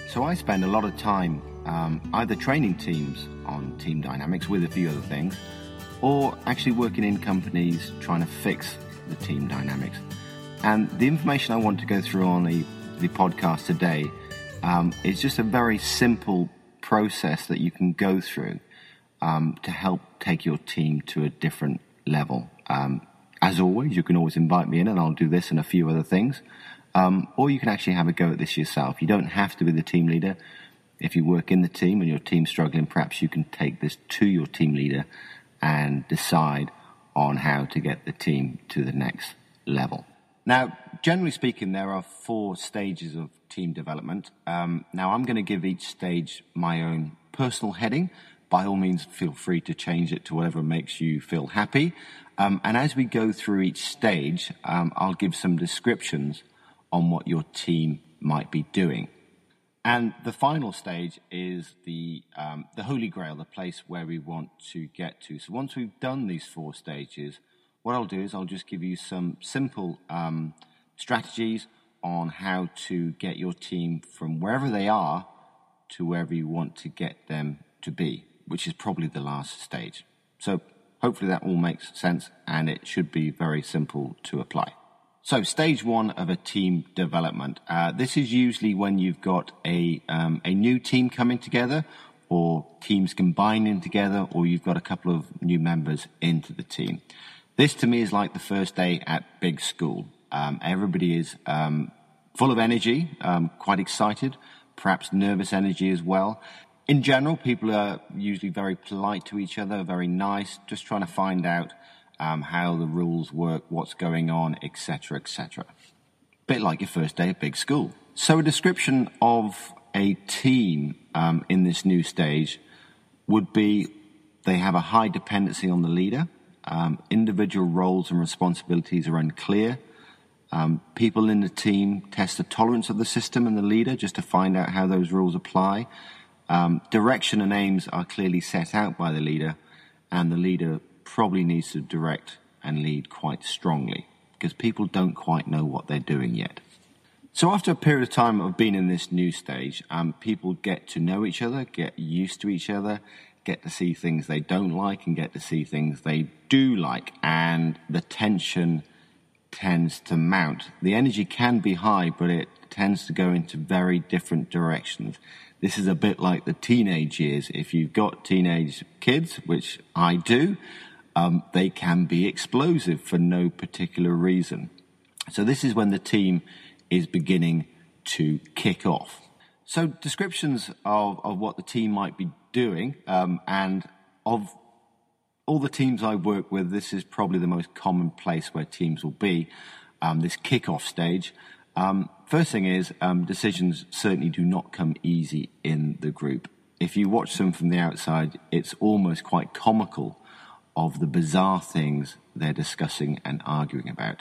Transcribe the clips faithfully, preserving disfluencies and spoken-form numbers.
So I spend a lot of time um, either training teams on team dynamics with a few other things, or actually working in companies trying to fix the team dynamics. And the information I want to go through on the, the podcast today um, is just a very simple process that you can go through um, to help take your team to a different level. Um, as always, you can always invite me in and I'll do this and a few other things. Um, or you can actually have a go at this yourself. You don't have to be the team leader. If you work in the team and your team's struggling, perhaps you can take this to your team leader and decide on how to get the team to the next level. Now, generally speaking, there are four stages of team development. Um, now, I'm going to give each stage my own personal heading. By all means, feel free to change it to whatever makes you feel happy. Um, and as we go through each stage, um, I'll give some descriptions on what your team might be doing. And the final stage is the um, the Holy Grail, the place where we want to get to. So once we've done these four stages, what I'll do is I'll just give you some simple um, strategies on how to get your team from wherever they are to wherever you want to get them to be, which is probably the last stage. So hopefully that all makes sense, and it should be very simple to apply. So stage one of a team development. Uh, this is usually when you've got a um, a new team coming together, or teams combining together, or you've got a couple of new members into the team. This to me is like the first day at big school. Um, everybody is um, full of energy, um, quite excited, perhaps nervous energy as well. In general, people are usually very polite to each other, very nice, just trying to find out Um, how the rules work, what's going on, et cetera, et cetera. Bit like your first day at big school. So a description of a team um, in this new stage would be they have a high dependency on the leader. Um, individual roles and responsibilities are unclear. Um, people in the team test the tolerance of the system and the leader just to find out how those rules apply. Um, direction and aims are clearly set out by the leader, and the leader probably needs to direct and lead quite strongly because people don't quite know what they're doing yet. So after a period of time of being in this new stage, um, people get to know each other, get used to each other, get to see things they don't like and get to see things they do like, and the tension tends to mount. The energy can be high, but it tends to go into very different directions. This is a bit like the teenage years. If you've got teenage kids, which I do, Um, they can be explosive for no particular reason. So this is when the team is beginning to kick off. So descriptions of, of what the team might be doing, um, and of all the teams I work with, this is probably the most common place where teams will be, um, this kick-off stage. Um, first thing is, um, decisions certainly do not come easy in the group. If you watch them from the outside, it's almost quite comical of the bizarre things they're discussing and arguing about.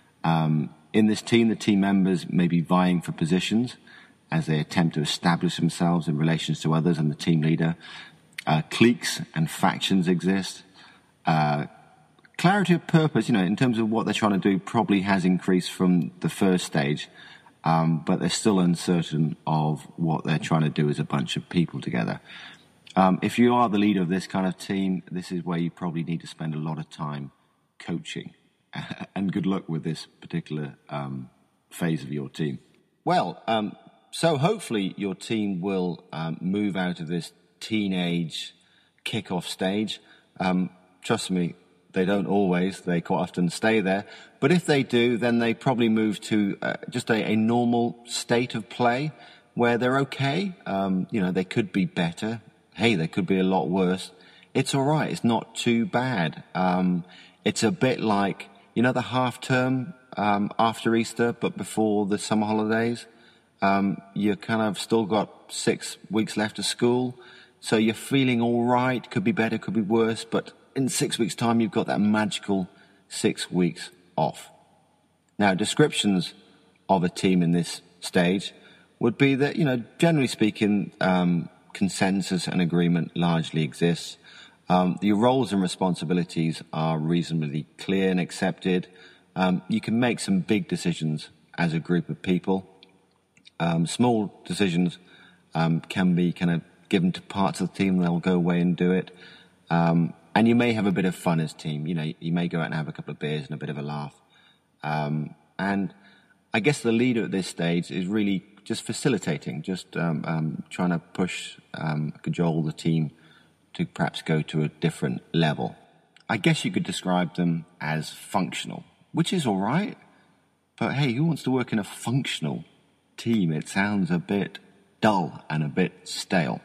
Um, in this team, the team members may be vying for positions as they attempt to establish themselves in relations to others and the team leader. Uh, cliques and factions exist. Uh, clarity of purpose, you know, in terms of what they're trying to do, probably has increased from the first stage, um, but they're still uncertain of what they're trying to do as a bunch of people together. Um, if you are the leader of this kind of team, this is where you probably need to spend a lot of time coaching. And good luck with this particular um, phase of your team. Well, um, so hopefully your team will um, move out of this teenage kick-off stage. Um, trust me, they don't always. They quite often stay there. But if they do, then they probably move to uh, just a, a normal state of play where they're okay. Um, you know, they could be better. Hey, they could be a lot worse. It's all right. It's not too bad. Um, it's a bit like, you know, the half term um, after Easter, but before the summer holidays. Um, you kind of still got six weeks left of school, so you're feeling all right. Could be better, could be worse, but in six weeks' time, you've got that magical six weeks off. Now, descriptions of a team in this stage would be that, you know, generally speaking, um, consensus and agreement largely exists. Um, the roles and responsibilities are reasonably clear and accepted. Um, you can make some big decisions as a group of people. Um, small decisions um, can be kind of given to parts of the team. They'll go away and do it. Um, and you may have a bit of fun as a team. You know, you may go out and have a couple of beers and a bit of a laugh. Um, and I guess the leader at this stage is really just facilitating, just um, um, trying to push, um, cajole the team to perhaps go to a different level. I guess you could describe them as functional, which is all right. But hey, who wants to work in a functional team? It sounds a bit dull and a bit stale.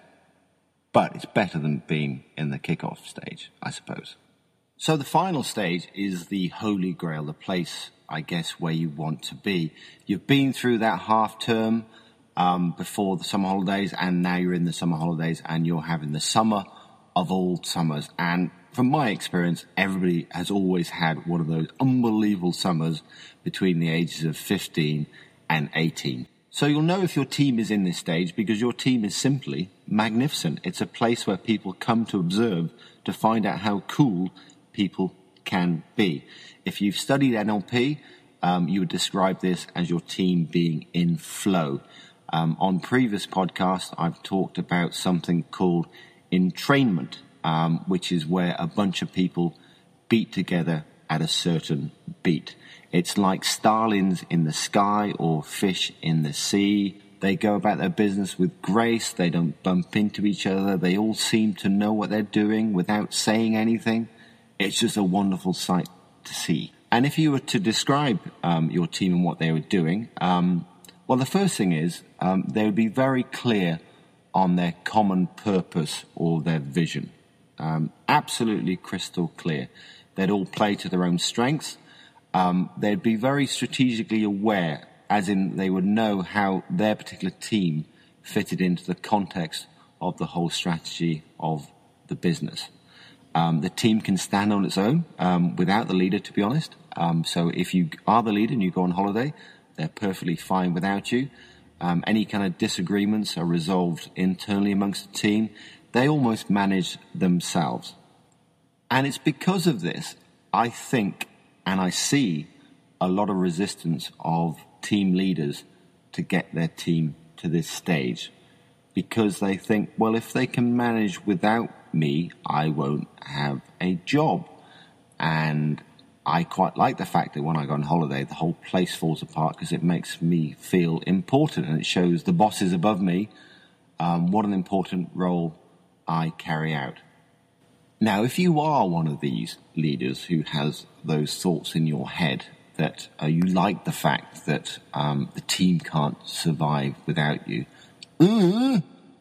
But it's better than being in the kickoff stage, I suppose. So the final stage is the holy grail, the place, I guess, where you want to be. You've been through that half term um, before the summer holidays, and now you're in the summer holidays, and you're having the summer of all summers. And from my experience, everybody has always had one of those unbelievable summers between the ages of fifteen and eighteen. So you'll know if your team is in this stage because your team is simply magnificent. It's a place where people come to observe to find out how cool people can be. If you've studied N L P, um, you would describe this as your team being in flow. Um, on previous podcasts, I've talked about something called entrainment, um, which is where a bunch of people beat together at a certain beat. It's like starlings in the sky or fish in the sea. They go about their business with grace. They don't bump into each other. They all seem to know what they're doing without saying anything. It's just a wonderful sight to see. And if you were to describe um, your team and what they were doing, um, well, the first thing is um, they would be very clear on their common purpose or their vision. Um, absolutely crystal clear. They'd all play to their own strengths. Um, they'd be very strategically aware, as in they would know how their particular team fitted into the context of the whole strategy of the business. Um, the team can stand on its own um, without the leader, to be honest. Um, so if you are the leader and you go on holiday, they're perfectly fine without you. Um, any kind of disagreements are resolved internally amongst the team. They almost manage themselves. And it's because of this, I think, and I see a lot of resistance of team leaders to get their team to this stage, because they think, well, if they can manage without me, I won't have a job. And I quite like the fact that when I go on holiday, the whole place falls apart because it makes me feel important, and it shows the bosses above me um, what an important role I carry out. Now, if you are one of these leaders who has those thoughts in your head that uh, you like the fact that um, the team can't survive without you, uh,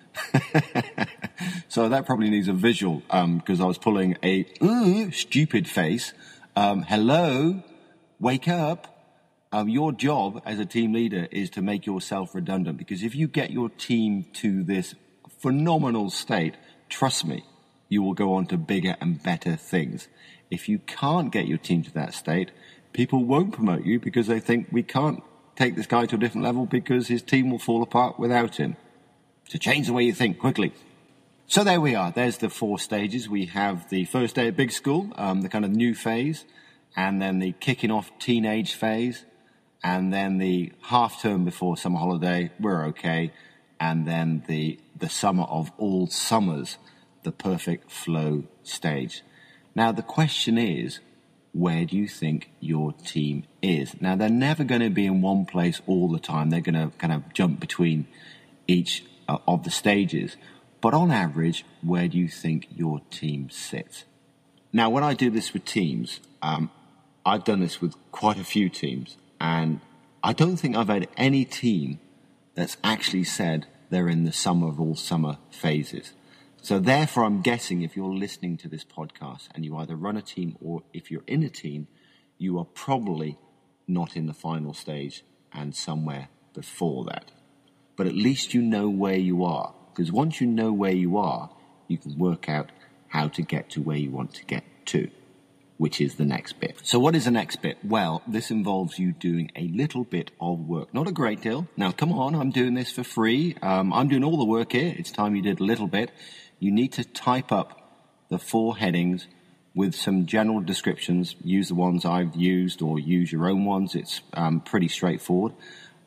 so that probably needs a visual because um, I was pulling a uh, stupid face. Um, hello, wake up. Um, your job as a team leader is to make yourself redundant, because if you get your team to this phenomenal state, trust me, you will go on to bigger and better things. If you can't get your team to that state, people won't promote you because they think we can't take this guy to a different level because his team will fall apart without him. So change the way you think quickly. So there we are. There's the four stages. We have the first day at big school, um, the kind of new phase, and then the kicking off teenage phase, and then the half term before summer holiday, we're okay, and then the the summer of all summers, the perfect flow stage. Now, the question is, where do you think your team is? Now, they're never going to be in one place all the time. They're going to kind of jump between each uh, of the stages. But on average, where do you think your team sits? Now, when I do this with teams, um, I've done this with quite a few teams, and I don't think I've had any team that's actually said they're in the summer of all summer phases. So therefore, I'm guessing if you're listening to this podcast and you either run a team or if you're in a team, you are probably not in the final stage and somewhere before that. But at least you know where you are, because once you know where you are, you can work out how to get to where you want to get to, which is the next bit. So what is the next bit? Well, this involves you doing a little bit of work. Not a great deal. Now, come on, I'm doing this for free. Um, I'm doing all the work here. It's time you did a little bit. You need to type up the four headings with some general descriptions. Use the ones I've used or use your own ones. It's um, pretty straightforward.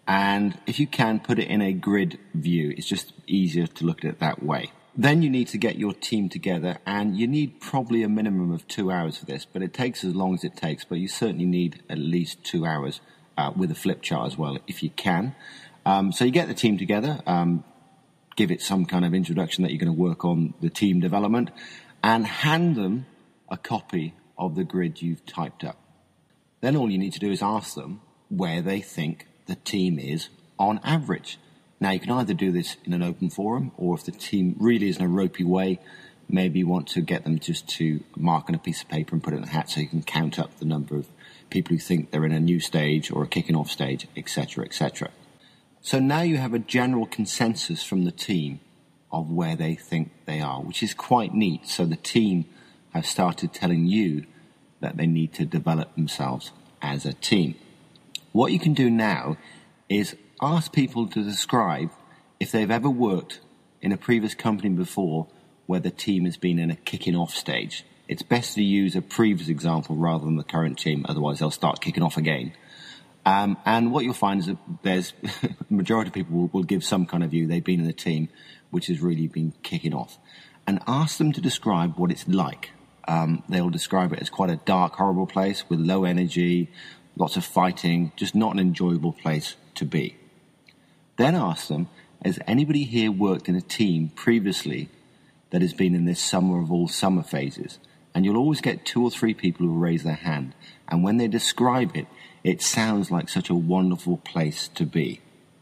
And if you can, put it in a grid view. It's just easier to look at it that way. Then you need to get your team together, and you need probably a minimum of two hours for this, but it takes as long as it takes. But you certainly need at least two hours uh, with a flip chart as well, if you can. Um, so you get the team together, um, give it some kind of introduction that you're going to work on the team development, and hand them a copy of the grid you've typed up. Then all you need to do is ask them where they think the team is on average. Now, you can either do this in an open forum, or if the team really is in a ropey way, maybe you want to get them just to mark on a piece of paper and put it in a hat so you can count up the number of people who think they're in a new stage or a kicking off stage, et cetera, et cetera. So now you have a general consensus from the team of where they think they are, which is quite neat. So the team have started telling you that they need to develop themselves as a team. What you can do now is ask people to describe if they've ever worked in a previous company before where the team has been in a kicking off stage. It's best to use a previous example rather than the current team, otherwise they'll start kicking off again. Um, and what you'll find is that there's the majority of people will, will give some kind of view. They've been in a team which has really been kicking off. And ask them to describe what it's like. Um, they'll describe it as quite a dark, horrible place with low energy, lots of fighting, just not an enjoyable place to be. Then ask them, has anybody here worked in a team previously that has been in this summer of all summer phases? And you'll always get two or three people who raise their hand. And when they describe it, it sounds like such a wonderful place to be.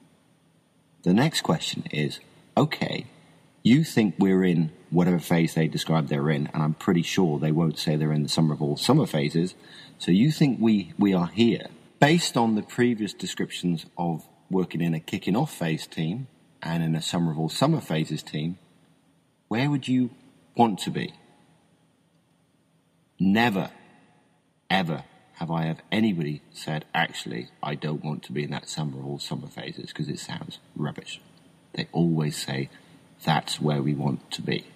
The next question is, okay, you think we're in whatever phase they describe they're in, and I'm pretty sure they won't say they're in the summer of all summer phases. So you think we, we are here. Based on the previous descriptions of working in a kicking off phase team and in a summer of all summer phases team, where would you want to be? Never, ever have I have anybody said, actually, I don't want to be in that summer of all summer phases because it sounds rubbish. They always say, that's where we want to be.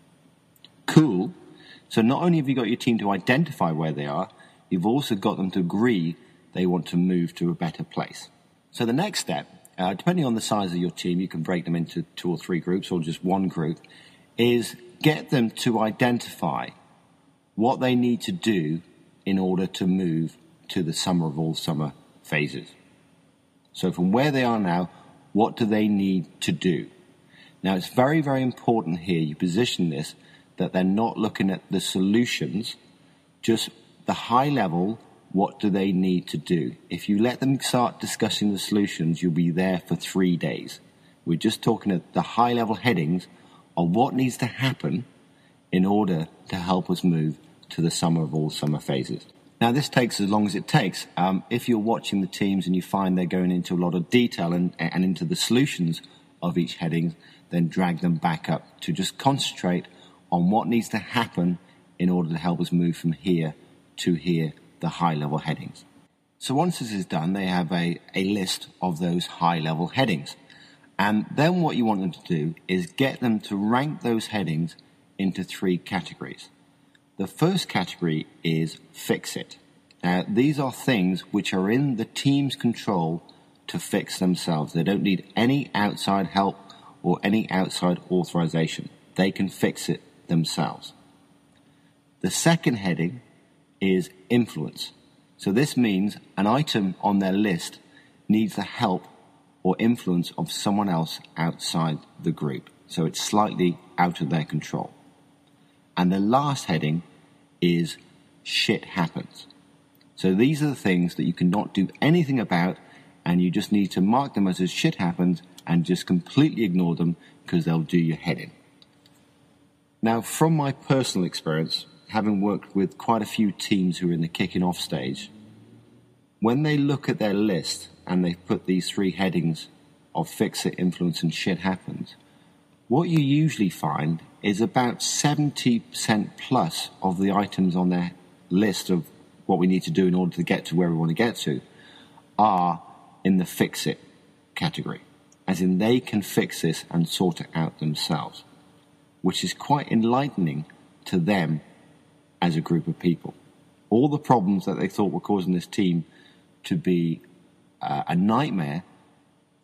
Cool. So not only have you got your team to identify where they are, you've also got them to agree they want to move to a better place. So the next step, uh, depending on the size of your team, you can break them into two or three groups or just one group, is get them to identify what they need to do in order to move to the summer of all summer phases. So from where they are now, what do they need to do? Now, it's very, very important here you position this that they're not looking at the solutions, just the high level, what do they need to do? If you let them start discussing the solutions, you'll be there for three days. We're just talking at the high level headings of what needs to happen in order to help us move to the summer of all summer phases. Now, this takes as long as it takes. Um, if you're watching the teams and you find they're going into a lot of detail and, and into the solutions of each heading, then drag them back up to just concentrate on what needs to happen in order to help us move from here to here, the high-level headings. So once this is done, they have a, a list of those high-level headings. And then what you want them to do is get them to rank those headings into three categories. The first category is fix it. Now, these are things which are in the team's control to fix themselves. They don't need any outside help or any outside authorization. They can fix it themselves. The second heading is influence. So this means an item on their list needs the help or influence of someone else outside the group. So it's slightly out of their control. And the last heading is shit happens. So these are the things that you cannot do anything about, and you just need to mark them as a shit happens and just completely ignore them because they'll do your head in. Now, from my personal experience, having worked with quite a few teams who are in the kicking off stage, when they look at their list and they've put these three headings of fix it, influence, and shit happens, what you usually find is about seventy percent plus of the items on their list of what we need to do in order to get to where we want to get to are in the fix it category, as in they can fix this and sort it out themselves, which is quite enlightening to them as a group of people. All the problems that they thought were causing this team to be uh, a nightmare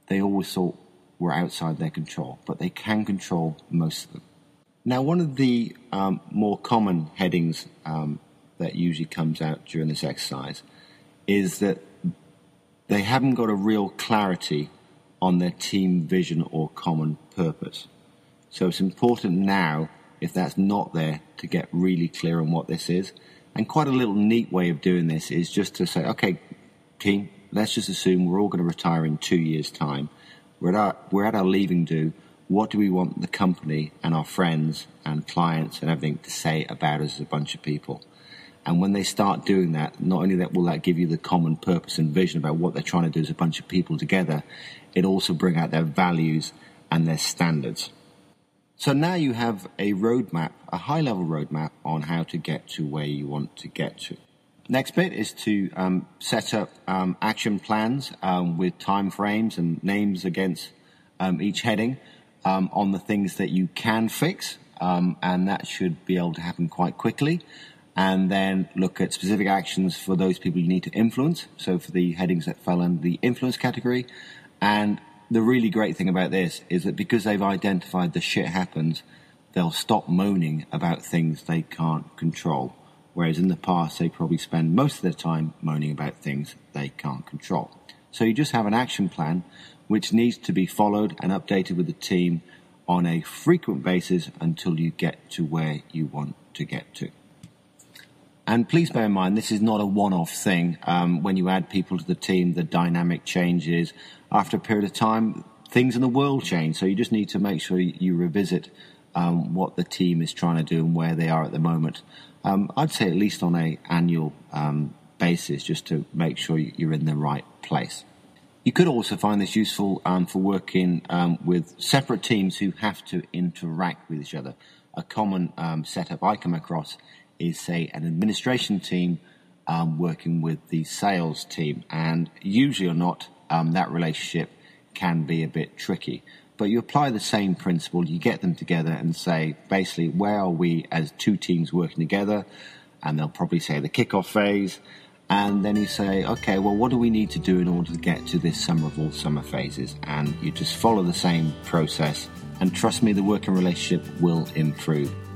they always thought were outside their control, but they can control most of them. Now, one of the um, more common headings um, that usually comes out during this exercise is that they haven't got a real clarity on their team vision or common purpose. So it's important now, if that's not there, to get really clear on what this is. And quite a little neat way of doing this is just to say, okay, team, let's just assume we're all going to retire in two years' time. We're at our, we're at our leaving do. What do we want the company and our friends and clients and everything to say about us as a bunch of people? And when they start doing that, not only that will that give you the common purpose and vision about what they're trying to do as a bunch of people together, it also bring out their values and their standards. So now you have a roadmap, a high-level roadmap on how to get to where you want to get to. Next bit is to um, set up um, action plans um, with time frames and names against um, each heading um, on the things that you can fix, um, and that should be able to happen quite quickly. And then look at specific actions for those people you need to influence. So for the headings that fell under the influence category. And the really great thing about this is that because they've identified the shit happens, they'll stop moaning about things they can't control. Whereas in the past, they probably spend most of their time moaning about things they can't control. So you just have an action plan which needs to be followed and updated with the team on a frequent basis until you get to where you want to get to. And please bear in mind, this is not a one-off thing. Um, when you add people to the team, the dynamic changes. After a period of time, things in the world change. So you just need to make sure you revisit um, what the team is trying to do and where they are at the moment. Um, I'd say at least on an annual um, basis, just to make sure you're in the right place. You could also find this useful um, for working um, with separate teams who have to interact with each other. A common um, setup I come across is, say, an administration team um, working with the sales team. And usually or not, um, that relationship can be a bit tricky. But you apply the same principle, you get them together and say, basically, where are we as two teams working together? And they'll probably say the kickoff phase. And then you say, okay, well, what do we need to do in order to get to this summer of all summer phases? And you just follow the same process. And trust me, the working relationship will improve.